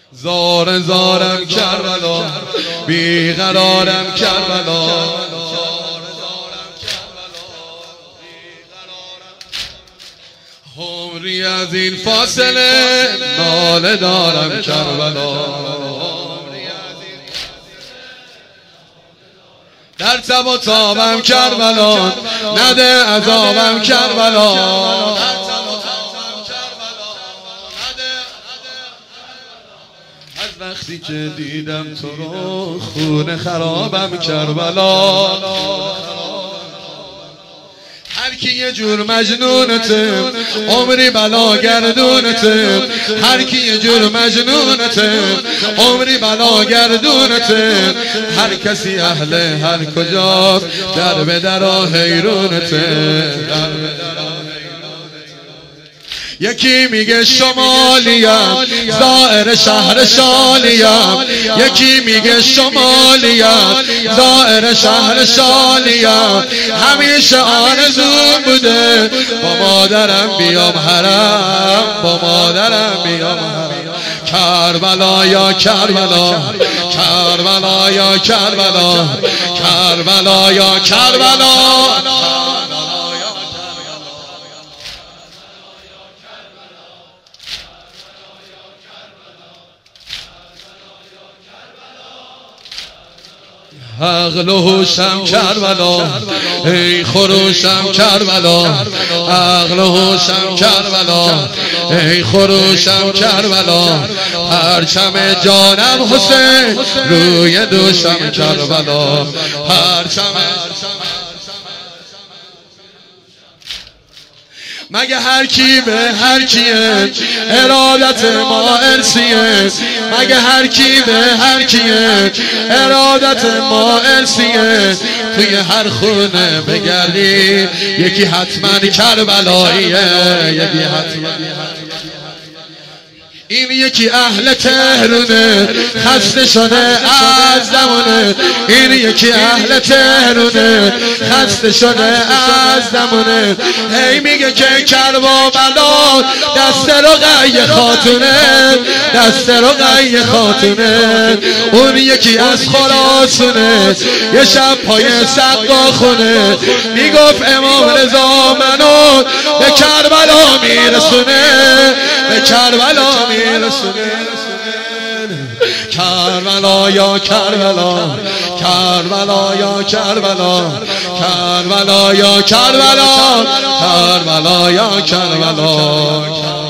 زار زارم کربلا، بیقرارم کربلا، عمری از این فاصله ناله دارم کربلا. در تب و تابم کربلا، نده عذابم کربلا. از وقتی که دیدم تو رو خونه خرابم کربلا. هر کی یه جور مجنونته عمری بلا گردونته، هر کی یه جور مجنونته عمری بلا گردونته. هر کسی اهل هر کجا در به درا حیرونته. یکی میگه شمالیم زائر شهر شالیم، یکی میگه شمالیم زائر شهر شالیم. همیشه آرزوم بوده با مادرم بیام حرم، با مادرم بیام حرم. کربلا یا کربلا، کربلا یا کربلا، کربلا یا کربلا. عقل و هوشم کربلا، ای خروشم کربلا. عقل و هوشم کربلا، ای خروشم کربلا. پرچم جانم حسین روی دوشم کربلا. پرچم مگه هر کی به هر کیه ارادت ما ارسیه، مگه هر کی به هر کیه ارادت ما ارسیه. توی هر خونه بگردی یکی حتما کربلاییه، یکی حتما. این یکی اهل تهرونه خسته شده از زمونه، این یکی اهل تهرونه خسته شده از زمونه. هی میگه که کربلا دست رقیه خاتونه، دست رقیه خاتونه. اون یکی از خراسونه یه شب پای سقا خونه میگفت امام رضا منو به کربلا میرسونه، به کربلا میرسونه. کربلا یا کربلا، کربلا یا کربلا، کربلا یا کربلا، کربلا یا کربلا.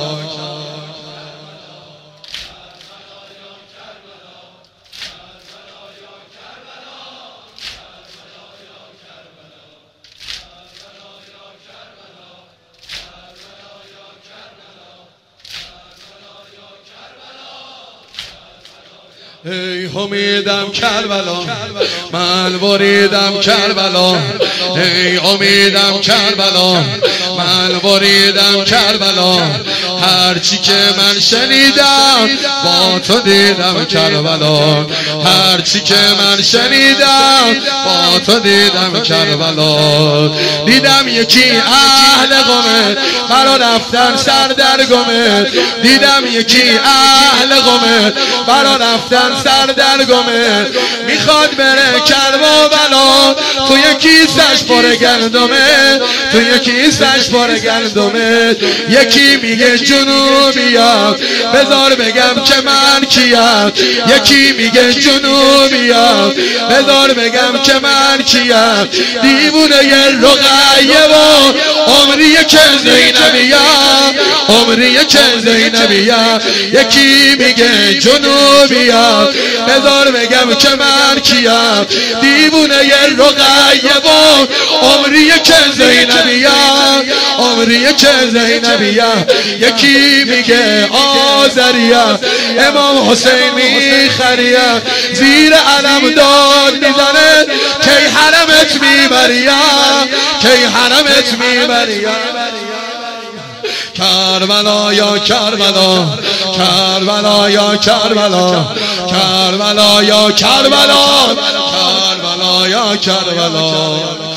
ای امیدم کربلا، من بریدم کربلا. ای امیدم کربلا، من بریدم کربلا. هرچی که من شنیدم با تو دیدم کربلا، هرچی که من شنیدم با تو دیدم کربلا. دیدم یکی اهل قمه برا رفتن سر در گمه، دیدم یکی اهل قمه برا رفتن سر در گمه. میخواد بره کربلا توی کیسش پر گندمه، توی کیسش پر گندمه. یکی میگه جنوبیم بذار بگم که من کیم، یکی میگه جنوبیم بذار بگم که من کیم. دیوونه رقیه و عمریه که زینبیم، عمریه که زینبیم. یکی میگه جنوبیم بذار بگم که من کیم. دیوونه رقیه و عمریه که زینبیم، عمریه که زینبیم. یکی میگه آذریم امام حسین میخریم، زیر علم داد میزنه کی حرمت میبریم، کی حرمت میبریم. کربلا یا کربلا، کربلا یا کربلا، کربلا یا کربلا، کربلا یا کربلا.